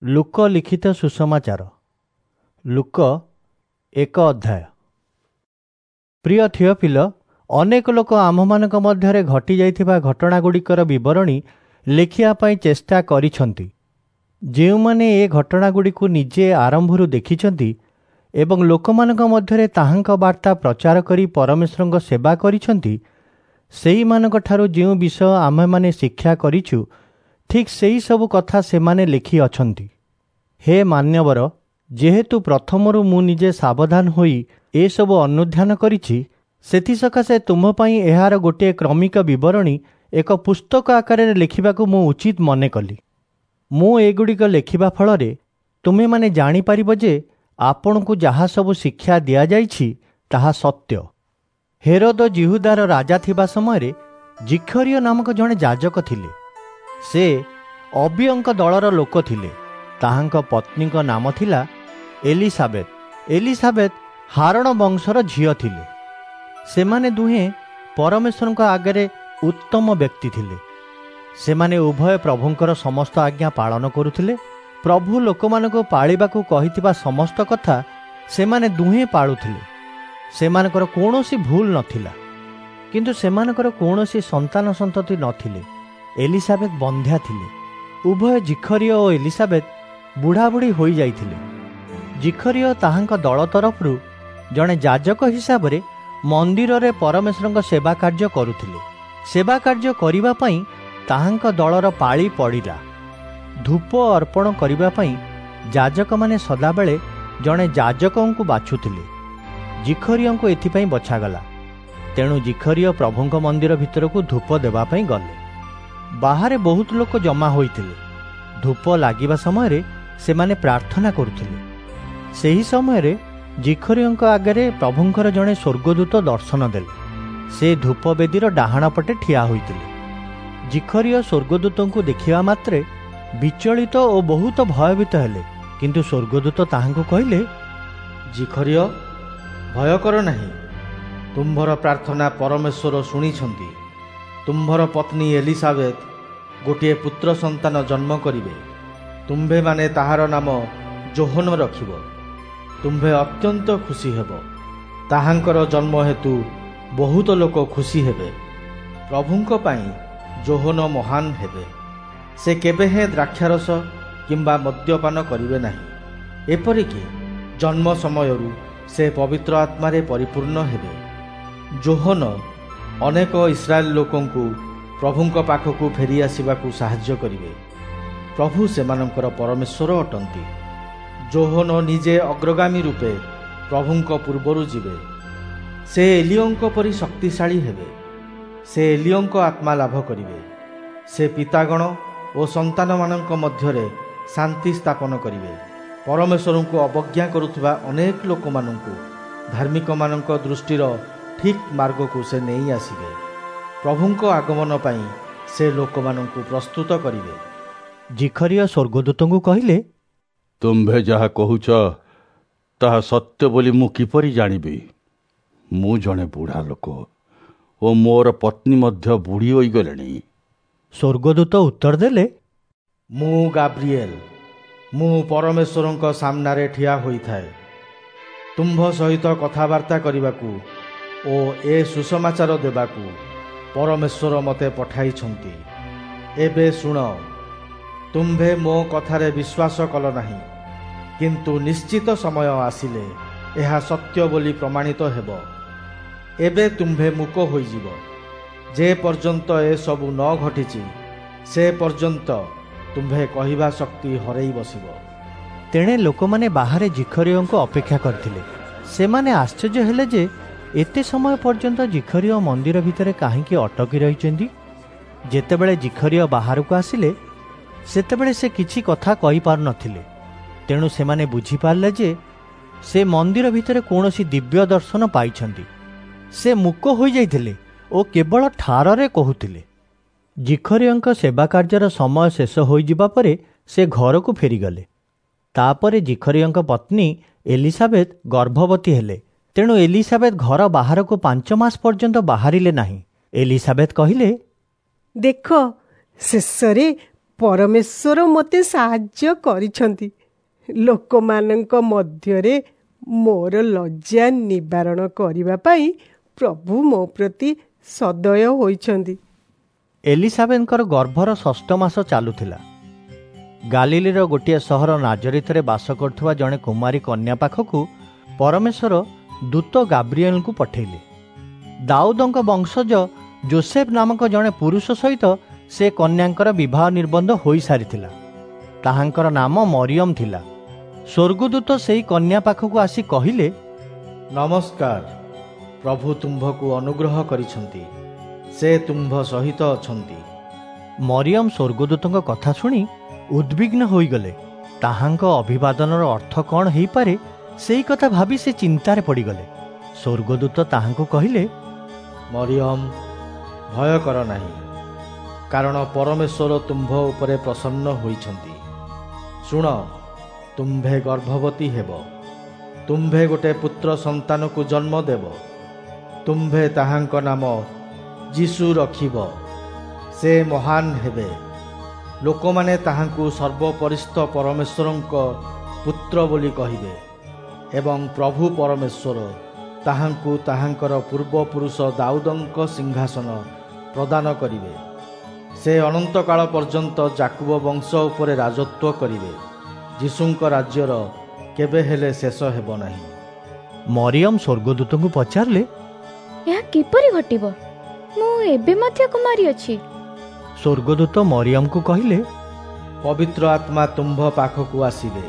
ଲୁକ ଲିଖିତ ସୁସମାଚାର ଲୁକ 1 ଅଧ୍ୟାୟ। ପ୍ରିୟ ଥିଓଫିଲ, ଅନେକ ଲୋକ ଆମ୍ଭମାନଙ୍କ ମଧ୍ୟରେ ଘଟିଯାଇଥିବା ଘଟଣାଗୁଡ଼ିକର ବିବରଣୀ ଲେଖିବା ପାଇଁ ଚେଷ୍ଟା କରିଛନ୍ତି। ଯେଉଁମାନେ ଏ ଘଟଣାଗୁଡ଼ିକୁ ନିଜେ ଆରମ୍ଭରୁ ଦେଖିଛନ୍ତି ଏବଂ ଲୋକମାନଙ୍କ ମଧ୍ୟରେ ତାହାଙ୍କ ବାର୍ତ୍ତା ପ୍ରଚାର କରି ପରମେଶ୍ୱରଙ୍କ ସେବା କରିଛନ୍ତି, ସେହିମାନଙ୍କଠାରୁ ଯେଉଁ ବିଷୟ ଆମ୍ଭେମାନେ ଶିକ୍ଷା କରିଛୁ, ଠିକ୍ ସେହି ସବୁ କଥା ସେମାନେ ଲେଖି ଅଛନ୍ତି। ହେ ମାନ୍ୟବର, ଯେହେତୁ ପ୍ରଥମରୁ ମୁଁ ନିଜେ ସାବଧାନ ହୋଇ ଏସବୁ ଅନୁଧ୍ୟାନ କରିଛି, ସେଥିସକାଶେ ତୁମ ପାଇଁ ଏହାର ଗୋଟିଏ କ୍ରମିକ ବିବରଣୀ ଏକ ପୁସ୍ତକ ଆକାରରେ ଲେଖିବାକୁ ମୁଁ ଉଚିତ ମନେ କଲି। ମୁଁ ଏଗୁଡ଼ିକ ଲେଖିବା ଫଳରେ ତୁମେମାନେ ଜାଣିପାରିବ ଯେ ଆପଣଙ୍କୁ ଯାହା ସବୁ ଶିକ୍ଷା ଦିଆଯାଇଛି ତାହା ସତ୍ୟ। ହେରୋଦ ଜିହୁଦାର ରାଜା ଥିବା ସମୟରେ ଜିଖରିୟ ନାମକ ଜଣେ ଯାଜକ ଥିଲେ। ସେ ଅବିୟଙ୍କ ଦଳର ଲୋକ ଥିଲେ। ତାହାଙ୍କ ପତ୍ନୀଙ୍କ ନାମ ଥିଲା ଏଲିସାବେତ। ଏଲିସାବେତ ହାରଣ ବଂଶର ଝିଅ ଥିଲେ। ସେମାନେ ଦୁହେଁ ପରମେଶ୍ୱରଙ୍କ ଆଗରେ ଉତ୍ତମ ବ୍ୟକ୍ତି ଥିଲେ। ସେମାନେ ଉଭୟ ପ୍ରଭୁଙ୍କର ସମସ୍ତ ଆଜ୍ଞା ପାଳନ କରୁଥିଲେ। ପ୍ରଭୁ ଲୋକମାନଙ୍କୁ ପାଳିବାକୁ କହିଥିବା ସମସ୍ତ କଥା ସେମାନେ ଦୁହେଁ ପାଳୁଥିଲେ। ସେମାନଙ୍କର କୌଣସି ଭୁଲ ନଥିଲା, କିନ୍ତୁ ସେମାନଙ୍କର କୌଣସି ସନ୍ତାନ ସନ୍ତତି ନଥିଲେ। ଏଲିସାବେତ ବନ୍ଧ୍ୟା ଥିଲେ। ଉଭୟ ଜିଖରିୟ ଓ ଏଲିସାବେତ ବୁଢ଼ାବୁଢ଼ୀ ହୋଇଯାଇଥିଲେ। ଜିଖରିୟ ତାହାଙ୍କ ଦଳ ତରଫରୁ ଜଣେ ଯାଜକ ହିସାବରେ ମନ୍ଦିରରେ ପରମେଶ୍ୱରଙ୍କ ସେବା କାର୍ଯ୍ୟ କରୁଥିଲେ। ସେବା କାର୍ଯ୍ୟ କରିବା ପାଇଁ ତାହାଙ୍କ ଦଳର ପାଳି ପଡ଼ିଲା। ଧୂପ ଅର୍ପଣ କରିବା ପାଇଁ ଯାଜକମାନେ ସଦାବେଳେ ଜଣେ ଯାଜକଙ୍କୁ ବାଛୁଥିଲେ। ଜିଖରିୟଙ୍କୁ ଏଥିପାଇଁ ବଛାଗଲା। ତେଣୁ ଜିଖରିୟ ପ୍ରଭୁଙ୍କ ମନ୍ଦିର ଭିତରକୁ ଧୂପ ଦେବା ପାଇଁ ଗଲେ। ବାହାରେ ବହୁତ ଲୋକ ଜମା ହୋଇଥିଲେ। ଧୂପ ଲାଗିବା ସମୟରେ ସେମାନେ ପ୍ରାର୍ଥନା କରୁଥିଲେ। ସେହି ସମୟରେ ଜିଖରିୟଙ୍କ ଆଗରେ ପ୍ରଭୁଙ୍କର ଜଣେ ସ୍ୱର୍ଗଦୂତ ଦର୍ଶନ ଦେଲେ। ସେ ଧୂପ ବେଦୀର ଡାହାଣ ପଟେ ଠିଆ ହୋଇଥିଲେ। ଜିଖରିୟ ସ୍ୱର୍ଗଦୂତଙ୍କୁ ଦେଖିବା ମାତ୍ରେ ବିଚଳିତ ଓ ବହୁତ ଭୟଭୀତ ହେଲେ। କିନ୍ତୁ ସ୍ୱର୍ଗଦୂତ ତାହାଙ୍କୁ କହିଲେ, ଜିଖରିୟ, ଭୟ କର ନାହିଁ। ତୁମ୍ଭର ପ୍ରାର୍ଥନା ପରମେଶ୍ୱର ଶୁଣିଛନ୍ତି। ତୁମ୍ଭର ପତ୍ନୀ ଏଲିସାବେତ ଗୋଟିଏ ପୁତ୍ର ସନ୍ତାନ ଜନ୍ମ କରିବେ। ତୁମ୍ଭେମାନେ ତାହାର ନାମ ଯୋହନ ରଖିବ। ତୁମ୍ଭେ ଅତ୍ୟନ୍ତ ଖୁସି ହେବ। ତାହାଙ୍କର ଜନ୍ମ ହେତୁ ବହୁତ ଲୋକ ଖୁସି ହେବେ। ପ୍ରଭୁଙ୍କ ପାଇଁ ଯୋହନ ମହାନ ହେବେ। ସେ କେବେ ହେଁ ଦ୍ରାକ୍ଷାରସ କିମ୍ବା ମଦ୍ୟପାନ କରିବେ ନାହିଁ। ଏପରିକି ଜନ୍ମ ସମୟରୁ ସେ ପବିତ୍ର ଆତ୍ମାରେ ପରିପୂର୍ଣ୍ଣ ହେବେ। ଯୋହନ ଅନେକ ଇସ୍ରାଏଲ ଲୋକଙ୍କୁ ପ୍ରଭୁଙ୍କ ପାଖକୁ ଫେରି ଆସିବାକୁ ସାହାଯ୍ୟ କରିବେ। ପ୍ରଭୁ ସେମାନଙ୍କର ପରମେଶ୍ୱର ଅଟନ୍ତି। ଯୋହନ ନିଜେ ଅଗ୍ରଗାମୀ ରୂପେ ପ୍ରଭୁଙ୍କ ପୂର୍ବରୁ ଯିବେ। ସେ ଏଲିୟଙ୍କ ପରି ଶକ୍ତିଶାଳୀ ହେବେ। ସେ ଏଲିୟଙ୍କ ଆତ୍ମା ଲାଭ କରିବେ। ସେ ପିତାଗଣ ଓ ସନ୍ତାନମାନଙ୍କ ମଧ୍ୟରେ ଶାନ୍ତି ସ୍ଥାପନ କରିବେ। ପରମେଶ୍ୱରଙ୍କୁ ଅବଜ୍ଞା କରୁଥିବା ଅନେକ ଲୋକମାନଙ୍କୁ ଧାର୍ମିକମାନଙ୍କ ଦୃଷ୍ଟିର ଠିକ୍ ମାର୍ଗକୁ ସେ ନେଇ ଆସିବେ। ପ୍ରଭୁଙ୍କ ଆଗମନ ପାଇଁ ସେ ଲୋକମାନଙ୍କୁ ପ୍ରସ୍ତୁତ କରିବେ। ଜିଖରିୟ ସ୍ୱର୍ଗଦୂତଙ୍କୁ କହିଲେ, ତୁମ୍ଭେ ଯାହା କହୁଛ ତାହା ସତ୍ୟ ବୋଲି ମୁଁ କିପରି ଜାଣିବି? ମୁଁ ଜଣେ ବୁଢ଼ା ଲୋକ ଓ ମୋର ପତ୍ନୀ ମଧ୍ୟ ବୁଢ଼ୀ ହୋଇଗଲେଣି। ସ୍ୱର୍ଗଦୂତ ଉତ୍ତର ଦେଲେ, ମୁଁ ଗାବ୍ରିଏଲ। ମୁଁ ପରମେଶ୍ୱରଙ୍କ ସାମ୍ନାରେ ଠିଆ ହୋଇଥାଏ। ତୁମ୍ଭ ସହିତ କଥାବାର୍ତ୍ତା କରିବାକୁ ଓ ଏ ସୁସମାଚାର ଦେବାକୁ ପରମେଶ୍ୱର ମୋତେ ପଠାଇଛନ୍ତି। ଏବେ ଶୁଣ। ତୁମ୍ଭେ ମୋ କଥାରେ ବିଶ୍ୱାସ କଲ ନାହିଁ, କିନ୍ତୁ ନିଶ୍ଚିତ ସମୟ ଆସିଲେ ଏହା ସତ୍ୟ ବୋଲି ପ୍ରମାଣିତ ହେବ। ଏବେ ତୁମ୍ଭେ ମୂକ ହୋଇଯିବ। ଯେ ପର୍ଯ୍ୟନ୍ତ ଏସବୁ ନ ଘଟିଛି, ସେ ପର୍ଯ୍ୟନ୍ତ ତୁମ୍ଭେ କହିବା ଶକ୍ତି ହରେଇ ବସିବ। ତେଣେ ଲୋକମାନେ ବାହାରେ ଜିଖରିୟଙ୍କୁ ଅପେକ୍ଷା କରିଥିଲେ। ସେମାନେ ଆଶ୍ଚର୍ଯ୍ୟ ହେଲେ ଯେ ଏତେ ସମୟ ପର୍ଯ୍ୟନ୍ତ ଜିଖରିୟ ମନ୍ଦିର ଭିତରେ କାହିଁକି ଅଟକି ରହିଛନ୍ତି। ଯେତେବେଳେ ଜିଖରିୟ ବାହାରକୁ ଆସିଲେ, ସେତେବେଳେ ସେ କିଛି କଥା କହିପାରୁନଥିଲେ। ତେଣୁ ସେମାନେ ବୁଝିପାରିଲେ ଯେ ସେ ମନ୍ଦିର ଭିତରେ କୌଣସି ଦିବ୍ୟ ଦର୍ଶନ ପାଇଛନ୍ତି। ସେ ମୂକ ହୋଇଯାଇଥିଲେ ଓ କେବଳ ଠାରରେ କହୁଥିଲେ। ଜିଖରିୟଙ୍କ ସେବା କାର୍ଯ୍ୟର ସମୟ ଶେଷ ହୋଇଯିବା ପରେ ସେ ଘରକୁ ଫେରିଗଲେ। ତାପରେ ଜିଖରିୟଙ୍କ ପତ୍ନୀ ଏଲିସାବେତ ଗର୍ଭବତୀ ହେଲେ। ତେଣୁ ଏଲିସାବେତ ଘର ବାହାରକୁ 5 ମାସ ପର୍ଯ୍ୟନ୍ତ ବାହାରିଲେ ନାହିଁ। ଏଲିସାବେତ କହିଲେ, ଦେଖ, ଶେଷରେ ପରମେଶ୍ୱର ମୋତେ ସାହାଯ୍ୟ କରିଛନ୍ତି। ଲୋକମାନଙ୍କ ମଧ୍ୟରେ ମୋର ଲଜ୍ଜା ନିବାରଣ କରିବା ପାଇଁ ପ୍ରଭୁ ମୋ ପ୍ରତି ସଦୟ ହୋଇଛନ୍ତି। ଏଲିସାବେଥଙ୍କର ଗର୍ଭର 6ଠ ମାସ ଚାଲୁଥିଲା। ଗାଲିଲିର ଗୋଟିଏ ସହର ନାଜରିତରେ ବାସ କରୁଥିବା ଜଣେ କୁମାରୀ କନ୍ୟା ପାଖକୁ ପରମେଶ୍ୱର ଦୂତ ଗାବ୍ରିଏଲଙ୍କୁ ପଠେଇଲେ। ଦାଉଦଙ୍କ ବଂଶଜ ଯୋସେଫ ନାମକ ଜଣେ ପୁରୁଷ ସହିତ ସେ କନ୍ୟାଙ୍କର ବିବାହ ନିର୍ବନ୍ଧ ହୋଇସାରିଥିଲା। ତାହାଙ୍କର ନାମ ମରିୟମ ଥିଲା। ସ୍ୱର୍ଗଦୂତ ସେହି କନ୍ୟା ପାଖକୁ ଆସି କହିଲେ, ନମସ୍କାର, ପ୍ରଭୁ ତୁମ୍ଭକୁ ଅନୁଗ୍ରହ କରିଛନ୍ତି, ସେ ତୁମ୍ଭ ସହିତ ଅଛନ୍ତି। ମରିୟମ ସ୍ୱର୍ଗଦୂତଙ୍କ କଥା ଶୁଣି ଉଦ୍ବିଗ୍ନ ହୋଇଗଲେ। ତାହାଙ୍କ ଅଭିବାଦନର ଅର୍ଥ କ'ଣ ହେଇପାରେ ସେଇ କଥା ଭାବି ସେ ଚିନ୍ତାରେ ପଡ଼ିଗଲେ। ସ୍ୱର୍ଗଦୂତ ତାହାଙ୍କୁ କହିଲେ, ମରିୟମ, ଭୟ କର ନାହିଁ, କାରଣ ପରମେଶ୍ୱର ତୁମ୍ଭ ଉପରେ ପ୍ରସନ୍ନ ହୋଇଛନ୍ତି। ଶୁଣ, ତୁମ୍ଭେ ଗର୍ଭବତୀ ହେବ, ତୁମ୍ଭେ ଗୋଟେ ପୁତ୍ର ସନ୍ତାନକୁ ଜନ୍ମ ଦେବ। ତୁମ୍ଭେ ତାହାଙ୍କ ନାମ ଯୀଶୁ ରଖିବ। ସେ ମହାନ ହେବେ। ଲୋକମାନେ ତାହାଙ୍କୁ ସର୍ବପରିସ୍ଥ ପରମେଶ୍ୱରଙ୍କ ପୁତ୍ର ବୋଲି କହିବେ ଏବଂ ପ୍ରଭୁ ପରମେଶ୍ୱର ତାହାଙ୍କୁ ତାହାଙ୍କର ପୂର୍ବପୁରୁଷ ଦାଉଦଙ୍କ ସିଂହାସନ ପ୍ରଦାନ କରିବେ। ସେ ଅନନ୍ତକାଳ ପର୍ଯ୍ୟନ୍ତ ଯାକୁବ ବଂଶ ଉପରେ ରାଜତ୍ୱ କରିବେ। ଯୀଶୁଙ୍କ ରାଜ୍ୟର କେବେ ହେଲେ ଶେଷ ହେବ ନାହିଁ। ମରିୟମ ସ୍ୱର୍ଗଦୂତଙ୍କୁ ପଚାରିଲେ, ଏହା କିପରି ଘଟିବ? ମୁଁ ଏବେ ମଧ୍ୟ କୁମାରୀ ଅଛି। ସ୍ୱର୍ଗଦୂତ ମରିୟମକୁ କହିଲେ, ପବିତ୍ର ଆତ୍ମା ତୁମ୍ଭ ପାଖକୁ ଆସିବେ।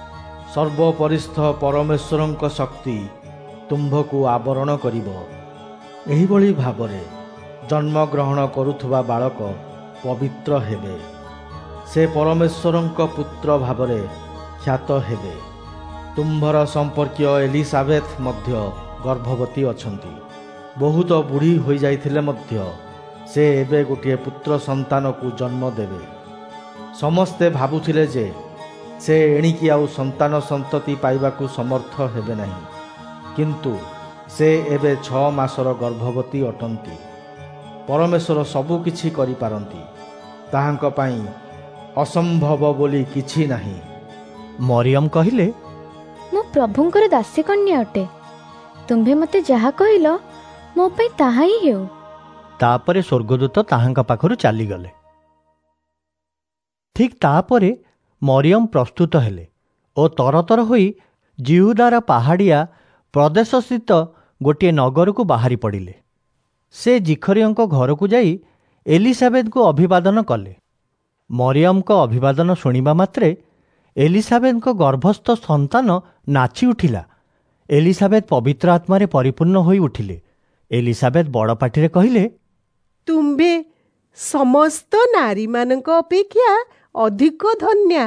ସର୍ବପରିସ୍ଥ ପରମେଶ୍ୱରଙ୍କ ଶକ୍ତି ତୁମ୍ଭକୁ ଆବରଣ କରିବ। ଏହିଭଳି ଭାବରେ ଜନ୍ମଗ୍ରହଣ କରୁଥିବା ବାଳକ ପବିତ୍ର ହେବେ। ସେ ପରମେଶ୍ୱରଙ୍କ ପୁତ୍ର ଭାବରେ ଖ୍ୟାତ ହେବେ। ତୁମ୍ଭର ସମ୍ପର୍କୀୟ ଏଲିସାବେଥ ମଧ୍ୟ ଗର୍ଭବତୀ ଅଛନ୍ତି। ବହୁତ ବୁଢ଼ୀ ହୋଇଯାଇଥିଲେ ମଧ୍ୟ ସେ ଏବେ ଗୋଟିଏ ପୁତ୍ର ସନ୍ତାନକୁ ଜନ୍ମ ଦେବେ। ସମସ୍ତେ ଭାବୁଥିଲେ ଯେ ସେ ଏଣିକି ଆଉ ସନ୍ତାନ ସନ୍ତତି ପାଇବାକୁ ସମର୍ଥ ହେବେ ନାହିଁ, କିନ୍ତୁ ସେ ଏବେ 6 ମାସର ଗର୍ଭବତୀ ଅଟନ୍ତି। ପରମେଶ୍ୱର ସବୁ କିଛି କରିପାରନ୍ତି, ତାହାଙ୍କ ପାଇଁ ଅସମ୍ଭବ ବୋଲି କିଛି ନାହିଁ। ମରିୟମ କହିଲେ, ମୁଁ ପ୍ରଭୁଙ୍କର ଦାସୀ କନ୍ୟା ଅଟେ। ତୁମ୍ଭେ ମୋତେ ଯାହା କହିଲ ମୋ ପାଇଁ ତାହା ହିଁ ହେଉ। ତାପରେ ସ୍ୱର୍ଗଦୂତ ତାହାଙ୍କ ପାଖରୁ ଚାଲିଗଲେ। ଠିକ୍ ତାପରେ ମରିୟମ ପ୍ରସ୍ତୁତ ହେଲେ ଓ ତରତର ହୋଇ ଜିହୁଦାର ପାହାଡ଼ିଆ ପ୍ରଦେଶସ୍ଥିତ ଗୋଟିଏ ନଗରକୁ ବାହାରି ପଡ଼ିଲେ। ସେ ଜିଖରିୟଙ୍କ ଘରକୁ ଯାଇ ଏଲିସାବେଥଙ୍କୁ ଅଭିବାଦନ କଲେ। ମରିୟମଙ୍କ ଅଭିବାଦନ ଶୁଣିବା ମାତ୍ରେ ଏଲିସାବେଥଙ୍କ ଗର୍ଭସ୍ଥ ସନ୍ତାନ ନାଚି ଉଠିଲା। ଏଲିସାବେଥ ପବିତ୍ର ଆତ୍ମାରେ ପରିପୂର୍ଣ୍ଣ ହୋଇ ଉଠିଲେ। ଏଲିସାବେଥ ବଡ଼ ପାଟିରେ କହିଲେ, ତୁମ୍ଭେ ସମସ୍ତ ନାରୀମାନଙ୍କ ଅପେକ୍ଷା ଅଧିକ ଧନ୍ୟା,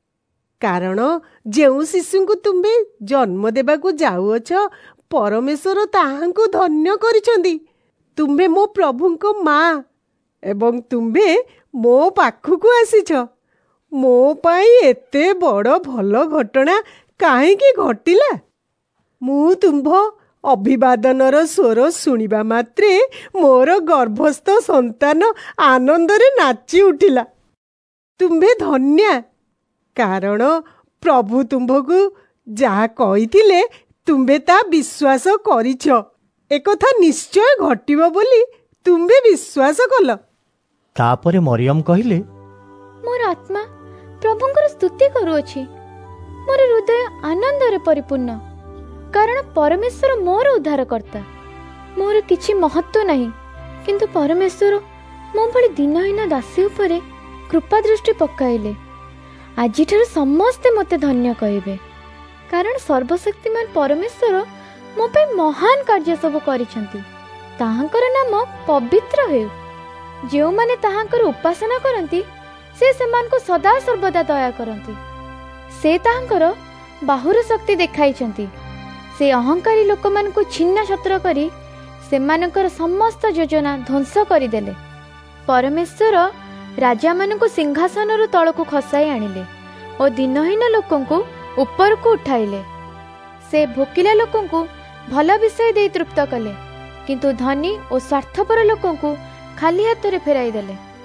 କାରଣ ଯେଉଁ ଶିଶୁଙ୍କୁ ତୁମ୍ଭେ ଜନ୍ମ ଦେବାକୁ ଯାଉଅଛ ପରମେଶ୍ୱର ତାହାଙ୍କୁ ଧନ୍ୟ କରିଛନ୍ତି। ତୁମ୍ଭେ ମୋ ପ୍ରଭୁଙ୍କ ମା ଏବଂ ତୁମ୍ଭେ ମୋ ପାଖକୁ ଆସିଛ। ମୋ ପାଇଁ ଏତେ ବଡ଼ ଭଲ ଘଟଣା କାହିଁକି ଘଟିଲା? ମୁଁ ତୁମ୍ଭ ଅଭିବାଦନର ସ୍ୱର ଶୁଣିବା ମାତ୍ରେ ମୋର ଗର୍ଭସ୍ଥ ସନ୍ତାନ ଆନନ୍ଦରେ ନାଚି ଉଠିଲା। ତୁମ୍ଭେ ଧନ୍ୟା, କାରଣ ପ୍ରଭୁ ତୁମ୍ଭକୁ ଯାହା କହିଥିଲେ ତୁମ୍ଭେ ତା ବିଶ୍ୱାସ କରିଛ। ଏକଥା ନିଶ୍ଚୟ ଘଟିବ ବୋଲି ତୁମ୍ଭେ ବିଶ୍ୱାସ କଲ। ତାପରେ ମରିୟମ କହିଲେ, ମୋର ଆତ୍ମା ପ୍ରଭୁଙ୍କର ସ୍ତୁତି କରୁଅଛି। ମୋର ହୃଦୟ ଆନନ୍ଦରେ ପରିପୂର୍ଣ୍ଣ, କାରଣ ପରମେଶ୍ୱର ମୋର ଉଦ୍ଧାରକର୍ତ୍ତା। ମୋର କିଛି ମହତ୍ତ୍ୱ ନାହିଁ, କିନ୍ତୁ ପରମେଶ୍ୱର ମୋ ଭଳି ଦିନହୀନ ଦାସୀ ଉପରେ କୃପା ଦୃଷ୍ଟି ପକାଇଲେ। ଆଜିଠାରୁ ସମସ୍ତେ ମୋତେ ଧନ୍ୟ କହିବେ, କାରଣ ସର୍ବଶକ୍ତିମାନ ପରମେଶ୍ୱର ମୋ ପାଇଁ ମହାନ କାର୍ଯ୍ୟ ସବୁ କରିଛନ୍ତି। ତାହାଙ୍କର ନାମ ପବିତ୍ର ହେଉ। ଯେଉଁମାନେ ତାହାଙ୍କର ଉପାସନା କରନ୍ତି ସେ ସେମାନଙ୍କୁ ସଦା ସର୍ବଦା ଦୟା କରନ୍ତି। ସେ ତାହାଙ୍କର ବାହୁର ଶକ୍ତି ଦେଖାଇଛନ୍ତି। ସେ ଅହଙ୍କାରୀ ଲୋକମାନଙ୍କୁ ଛିନ୍ନ ଛତ୍ର କରି ସେମାନଙ୍କର ସମସ୍ତ ଯୋଜନା ଧ୍ୱଂସ କରିଦେଲେ। ପରମେଶ୍ୱର ରାଜାମାନଙ୍କୁ ସିଂହାସନରୁ ତଳକୁ ଖସାଇ ଆଣିଲେ ଓ ଦିନହୀନ ଲୋକଙ୍କୁ ଉପରକୁ ଉଠାଇଲେ। ସେ ଭୋକିଲା ଲୋକଙ୍କୁ ଭଲ ବିଷୟ ଦେଇ ତୃପ୍ତ କଲେ, କିନ୍ତୁ ଧନୀ ଓ ସ୍ୱାର୍ଥପର ଲୋକଙ୍କୁ ଖାଲି ହାତରେ ଫେରାଇ ଦେଲେ।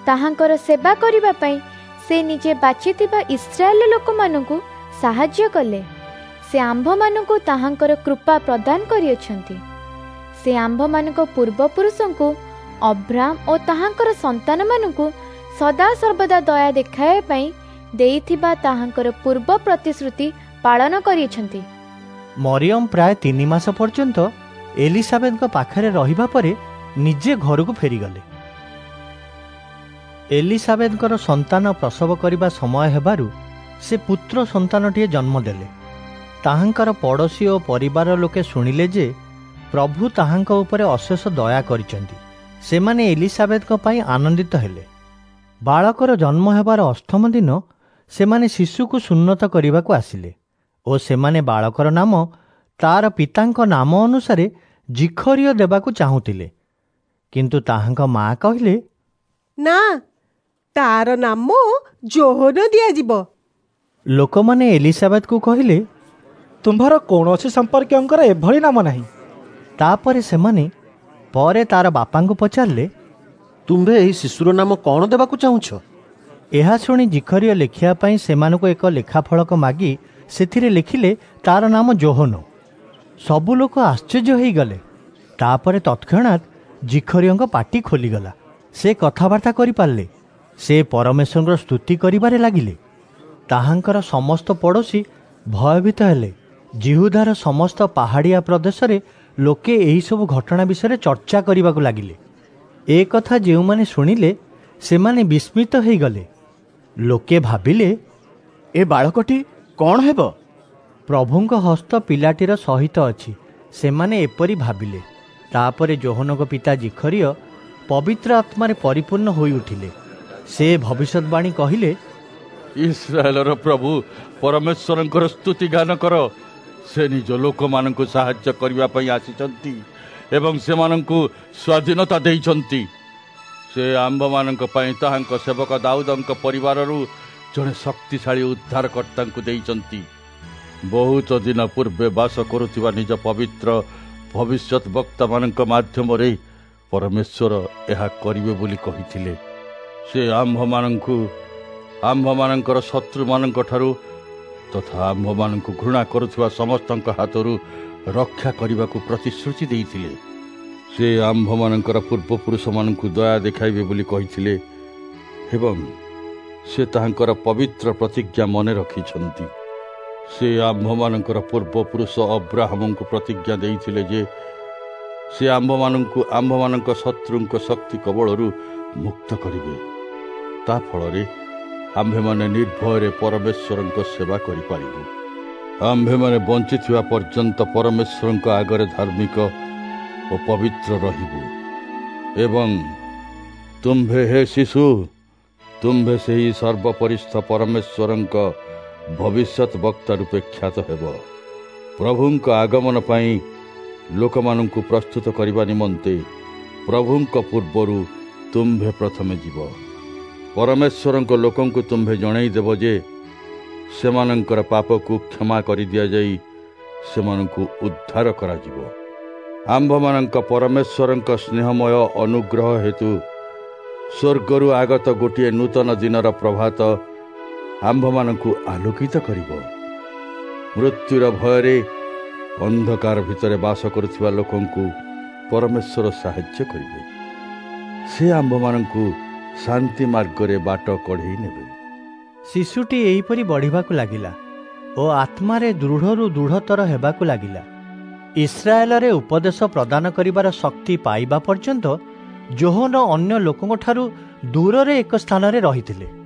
ତାହାଙ୍କର ସେବା କରିବା ପାଇଁ ସେ ନିଜେ ବାଛିଥିବା ଇସ୍ରାଏଲ ଲୋକମାନଙ୍କୁ ସାହାଯ୍ୟ କଲେ। ସେ ଆମ୍ଭମାନଙ୍କୁ ତାହାଙ୍କର କୃପା ପ୍ରଦାନ କରିଅଛନ୍ତି। ସେ ଆମ୍ଭମାନଙ୍କ ପୂର୍ବପୁରୁଷଙ୍କୁ ଅବ୍ରାମ ଓ ତାହାଙ୍କର ସନ୍ତାନମାନଙ୍କୁ ସଦାସର୍ବଦା ଦୟା ଦେଖାଇବା ପାଇଁ ଦେଇଥିବା ତାହାଙ୍କର ପୂର୍ବ ପ୍ରତିଶ୍ରୁତି ପାଳନ କରିଅଛନ୍ତି। ମରିୟମ ପ୍ରାୟ 3 ମାସ ପର୍ଯ୍ୟନ୍ତ ଏଲିସାବେଥଙ୍କ ପାଖରେ ରହିବା ପରେ ନିଜେ ଘରକୁ ଫେରିଗଲେ। ଏଲିସାବେଥଙ୍କର ସନ୍ତାନ ପ୍ରସବ କରିବା ସମୟ ହେବାରୁ ସେ ପୁତ୍ର ସନ୍ତାନଟିଏ ଜନ୍ମ ଦେଲେ। ତାହାଙ୍କର ପଡ଼ୋଶୀ ଓ ପରିବାର ଲୋକେ ଶୁଣିଲେ ଯେ ପ୍ରଭୁ ତାହାଙ୍କ ଉପରେ ଅଶେଷ ଦୟା କରିଛନ୍ତି। ସେମାନେ ଏଲିସାବେଥଙ୍କ ପାଇଁ ଆନନ୍ଦିତ ହେଲେ। ବାଳକର ଜନ୍ମ ହେବାର 8ମ ଦିନ ସେମାନେ ଶିଶୁକୁ ସୁନ୍ନତ କରିବାକୁ ଆସିଲେ ଓ ସେମାନେ ବାଳକର ନାମ ତାର ପିତାଙ୍କ ନାମ ଅନୁସାରେ ଜିଖରିୟ ଦେବାକୁ ଚାହୁଁଥିଲେ। କିନ୍ତୁ ତାହାଙ୍କ ମା କହିଲେ, ନା, ତାର ନାମ ଜୋହନ ଦିଆଯିବ। ଲୋକମାନେ ଏଲିସାବେଥକୁ କହିଲେ, ତୁମ୍ଭର କୌଣସି ସମ୍ପର୍କୀୟଙ୍କର ଏଭଳି ନାମ ନାହିଁ। ତାପରେ ସେମାନେ ପରେ ତାର ବାପାଙ୍କୁ ପଚାରିଲେ, ତୁମ୍ଭେ ଏହି ଶିଶୁର ନାମ କ'ଣ ଦେବାକୁ ଚାହୁଁଛ? ଏହା ଶୁଣି ଜିଖରିୟ ଲେଖିବା ପାଇଁ ସେମାନଙ୍କୁ ଏକ ଲେଖାଫଳକ ମାଗି ସେଥିରେ ଲେଖିଲେ, ତାର ନାମ ଜୋହନ। ସବୁ ଲୋକ ଆଶ୍ଚର୍ଯ୍ୟ ହୋଇଗଲେ। ତାପରେ ତତ୍କ୍ଷଣାତ୍ ଜିଖରିୟଙ୍କ ପାଟି ଖୋଲିଗଲା। ସେ କଥାବାର୍ତ୍ତା କରିପାରିଲେ। ସେ ପରମେଶ୍ୱରଙ୍କର ସ୍ତୁତି କରିବାରେ ଲାଗିଲେ। ତାହାଙ୍କର ସମସ୍ତ ପଡ଼ୋଶୀ ଭୟଭୀତ ହେଲେ। ଜିହୁଦାର ସମସ୍ତ ପାହାଡ଼ିଆ ପ୍ରଦେଶରେ ଲୋକେ ଏହିସବୁ ଘଟଣା ବିଷୟରେ ଚର୍ଚ୍ଚା କରିବାକୁ ଲାଗିଲେ। ଏ କଥା ଯେଉଁମାନେ ଶୁଣିଲେ ସେମାନେ ବିସ୍ମିତ ହୋଇଗଲେ। ଲୋକେ ଭାବିଲେ, ଏ ବାଳକଟି କ'ଣ ହେବ? ପ୍ରଭୁଙ୍କ ହସ୍ତ ପିଲାଟିର ସହିତ ଅଛି, ସେମାନେ ଏପରି ଭାବିଲେ। ତାପରେ ଜୋହନଙ୍କ ପିତା ଜିଖରିୟ ପବିତ୍ର ଆତ୍ମାରେ ପରିପୂର୍ଣ୍ଣ ହୋଇ ଉଠିଲେ। ସେ ଭବିଷ୍ୟତବାଣୀ କହିଲେ, ଇସ୍ରାଏଲର ପ୍ରଭୁ ପରମେଶ୍ୱରଙ୍କର ସ୍ତୁତି ଗାନ କର। ସେ ନିଜ ଲୋକମାନଙ୍କୁ ସାହାଯ୍ୟ କରିବା ପାଇଁ ଆସିଛନ୍ତି ଏବଂ ସେମାନଙ୍କୁ ସ୍ୱାଧୀନତା ଦେଇଛନ୍ତି। ସେ ଆମ୍ଭମାନଙ୍କ ପାଇଁ ତାହାଙ୍କ ସେବକ ଦାଉଦଙ୍କ ପରିବାରରୁ ଜଣେ ଶକ୍ତିଶାଳୀ ଉଦ୍ଧାରକର୍ତ୍ତାଙ୍କୁ ଦେଇଛନ୍ତି। ବହୁତ ଦିନ ପୂର୍ବେ ବାସ କରୁଥିବା ନିଜ ପବିତ୍ର ଭବିଷ୍ୟତ ବକ୍ତାମାନଙ୍କ ମାଧ୍ୟମରେ ପରମେଶ୍ୱର ଏହା କରିବେ ବୋଲି କହିଥିଲେ। ସେ ଆମ୍ଭମାନଙ୍କର ଶତ୍ରୁମାନଙ୍କ ଠାରୁ ତଥା ଆମ୍ଭମାନଙ୍କୁ ଘୃଣା କରୁଥିବା ସମସ୍ତଙ୍କ ହାତରୁ ରକ୍ଷା କରିବାକୁ ପ୍ରତିଶ୍ରୁତି ଦେଇଥିଲେ। ସେ ଆମ୍ଭମାନଙ୍କର ପୂର୍ବପୁରୁଷମାନଙ୍କୁ ଦୟା ଦେଖାଇବେ ବୋଲି କହିଥିଲେ ଏବଂ ସେ ତାହାଙ୍କର ପବିତ୍ର ପ୍ରତିଜ୍ଞା ମନେ ରଖିଛନ୍ତି। ସେ ଆମ୍ଭମାନଙ୍କର ପୂର୍ବପୁରୁଷ ଅବ୍ରାହମଙ୍କୁ ପ୍ରତିଜ୍ଞା ଦେଇଥିଲେ ଯେ ସେ ଆମ୍ଭମାନଙ୍କୁ ଆମ୍ଭମାନଙ୍କ ଶତ୍ରୁଙ୍କ ଶକ୍ତି କବଳରୁ ମୁକ୍ତ କରିବେ। ତା ଫଳରେ ଆମ୍ଭେମାନେ ନିର୍ଭୟରେ ପରମେଶ୍ୱରଙ୍କ ସେବା କରିପାରିବୁ। ଆମ୍ଭେମାନେ ବଞ୍ଚିଥିବା ପର୍ଯ୍ୟନ୍ତ ପରମେଶ୍ୱରଙ୍କ ଆଗରେ ଧାର୍ମିକ ଓ ପବିତ୍ର ରହିବୁ। ଏବଂ ତୁମ୍ଭେ ହେ ଶିଶୁ, ତୁମ୍ଭେ ସେହି ସର୍ବପରିସ୍ଥ ପରମେଶ୍ୱରଙ୍କ ଭବିଷ୍ୟତ ବକ୍ତା ରୂପେ ଖ୍ୟାତ ହେବ। ପ୍ରଭୁଙ୍କ ଆଗମନ ପାଇଁ ଲୋକମାନଙ୍କୁ ପ୍ରସ୍ତୁତ କରିବା ନିମନ୍ତେ ପ୍ରଭୁଙ୍କ ପୂର୍ବରୁ ତୁମ୍ଭେ ପ୍ରଥମେ ଯିବ। ପରମେଶ୍ୱରଙ୍କ ଲୋକଙ୍କୁ ତୁମ୍ଭେ ଜଣାଇଦେବ ଯେ ସେମାନଙ୍କର ପାପକୁ କ୍ଷମା କରିଦିଆଯାଇ ସେମାନଙ୍କୁ ଉଦ୍ଧାର କରାଯିବ। ଆମ୍ଭମାନଙ୍କ ପରମେଶ୍ୱରଙ୍କ ସ୍ନେହମୟ ଅନୁଗ୍ରହ ହେତୁ ସ୍ୱର୍ଗରୁ ଆଗତ ଗୋଟିଏ ନୂତନ ଦିନର ପ୍ରଭାତ ଆମ୍ଭମାନଙ୍କୁ ଆଲୋକିତ କରିବ। ମୃତ୍ୟୁର ଭୟରେ ଅନ୍ଧକାର ଭିତରେ ବାସ କରୁଥିବା ଲୋକଙ୍କୁ ପରମେଶ୍ୱର ସାହାଯ୍ୟ କରିବେ। ସେ ଆମ୍ଭମାନଙ୍କୁ ଶାନ୍ତି ମାର୍ଗରେ ବାଟ କଢ଼େଇ ନେବେ। ଶିଶୁଟି ଏହିପରି ବଢ଼ିବାକୁ ଲାଗିଲା ଓ ଆତ୍ମାରେ ଦୃଢ଼ରୁ ଦୃଢ଼ତର ହେବାକୁ ଲାଗିଲା। ଇସ୍ରାଏଲରେ ଉପଦେଶ ପ୍ରଦାନ କରିବାର ଶକ୍ତି ପାଇବା ପର୍ଯ୍ୟନ୍ତ ଜୋହନ ଅନ୍ୟ ଲୋକଙ୍କଠାରୁ ଦୂରରେ ଏକ ସ୍ଥାନରେ ରହିଥିଲେ।